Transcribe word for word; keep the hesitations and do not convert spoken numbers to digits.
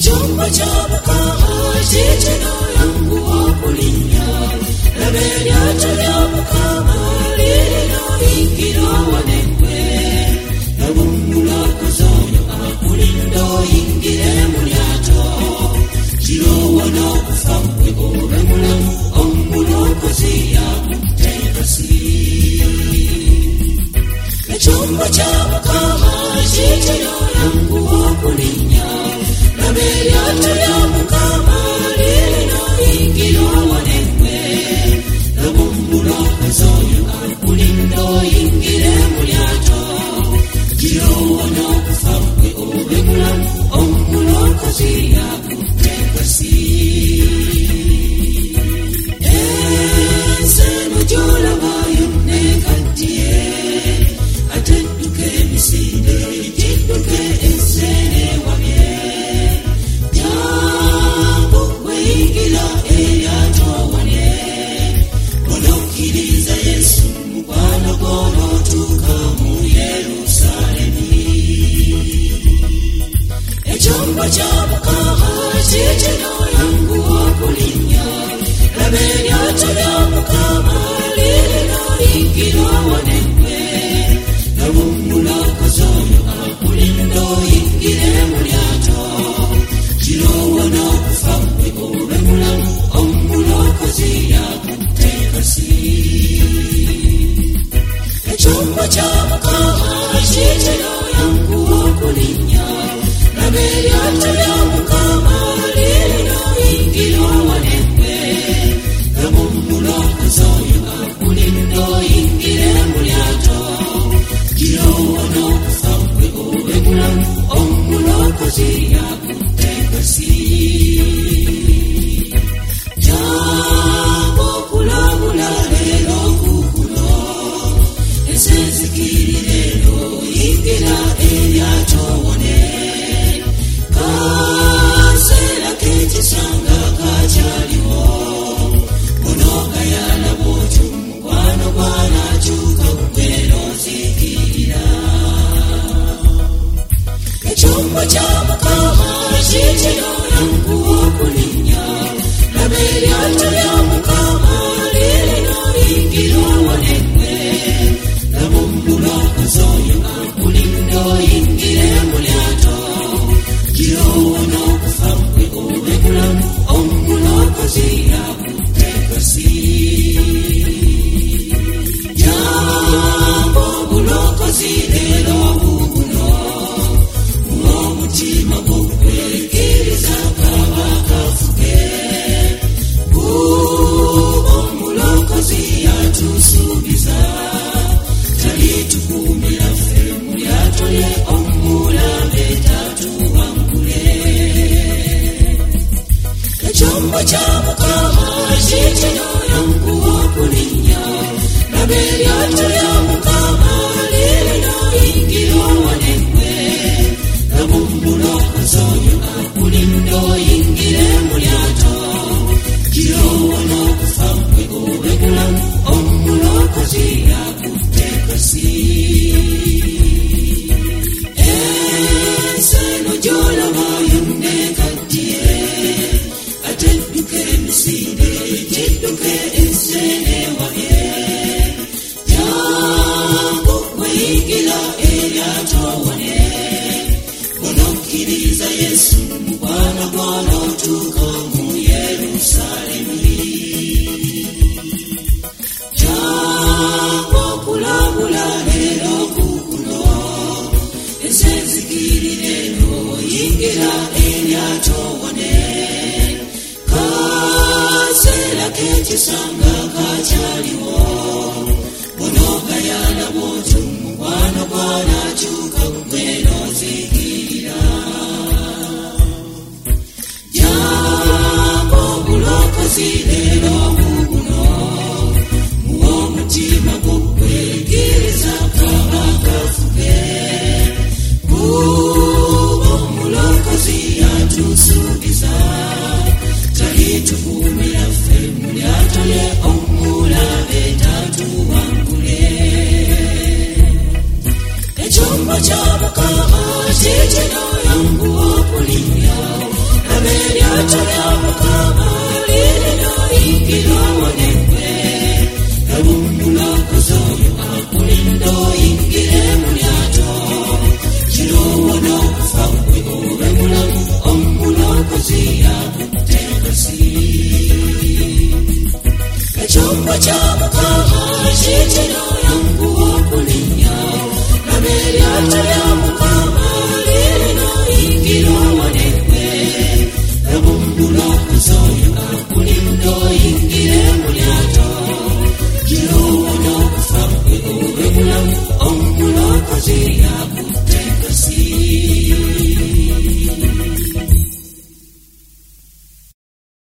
Echombo ky'Omukama kikino yangu okulinnya. Laba eryato lya Mukama lirina oyingira wanegwe. Laba omulokozi oyo akulinda oyingire mu lyato. Kiroowa n'okufa ggwe obe mulamu, omulokozi yakuteekasi. Echombo kya Mukama kikino yangu okulinnya. Laba eryato lya Mukama lirina oyingira wanegwe. Laba omulokozi oyo akulinda oyingire mu lyato. Kiroowa n'okufa ggwe obe mulamu, omulokozi yakuteekasi. Ensi eno gy'olaba yonna ekaddiye. Atedduka emisinde gidduke ensene wabye. Jangu ggwe yingira eryato wane. Onokkiriza Yesu mukwano gw'onootuuka mu Yerusaalemi. Echombo kya Mukama kikino yangu okulinnya. Laba eryato lya Mukama lirina oyingira wanegwe. Laba omulokozi oyo akulinda oyingire mu lyato. Kiroowa n'okufa ggwe obe mulamu, omulokozi yakuteekasi. Echombo kya Mukama kikino yangu okulinnya. Laba eryato lya Mukama lirina oyingira wanegwe. Laba omulokozi oyo akulinda oyingire mu lyato. Kiroowa n'okufa ggwe obe mulamu, omulokozi yakuteekasi. Jangu okulabula leero kukuno. Ensenzikirire oyingira eryato wane. Kaseera k'ekisanga kakyaliwo. Onoogayala bw'otyo mukwano gw'anaakyuka ggwe n'ozikirira. Echombo kya Mukama kikino yangu okulinnya. Laba eryato lya Mukama lirina oyingira wanegwe. Laba omulokozi oyo akulinda oyingire mu lyato. Kiroowa n'okufa ggwe obe mulamu, omulokozi yakuteekasi. Jangu obulokozi leero bubuno. Muw'omutima gw'okwekkiriza kaba kafuge. Guba omulokozi yatusuubiza. Talitukuumira ffe mu lyato lye, omulabe tatuwangule. Echombo kya Mukama kikino yangu okulinnya. Laba eryato lya Mukama lirina oyingira wanegwe. Laba omulokozi oyo akulinda oyingire mu lyato. Kiroowa n'okufa ggwe obe mulamu, omulokozi yakuteekasi. Ensi eno gy'olaba yonna ekaddiye. Atedduka emisinde gidduke ensene wabye. Jangu ggwe yingira eryato wane. Onokkiriza Yesu mukwano gw'onootuuka mu Yerusaalemi. Jangu okulabula leero kukuno. Ensenzikirire oyingira eryato wane. Kaseera k'ekisanga kakyaliwo. Onoogayala bw'otyo mukwano gw'anaakyuka ggwe n'ozikirira. Jangu obulokozi leero bubuno. Muw'omutima gw'okwekkiriza kaba kafuge. Guba omulokozi yatusuubiza. Talitukuumira ffe mu lyato lye, omulabe tatu Kirimba cha Mukama shitino yangu okulinya, na meriato ya Mukama lirino ingiro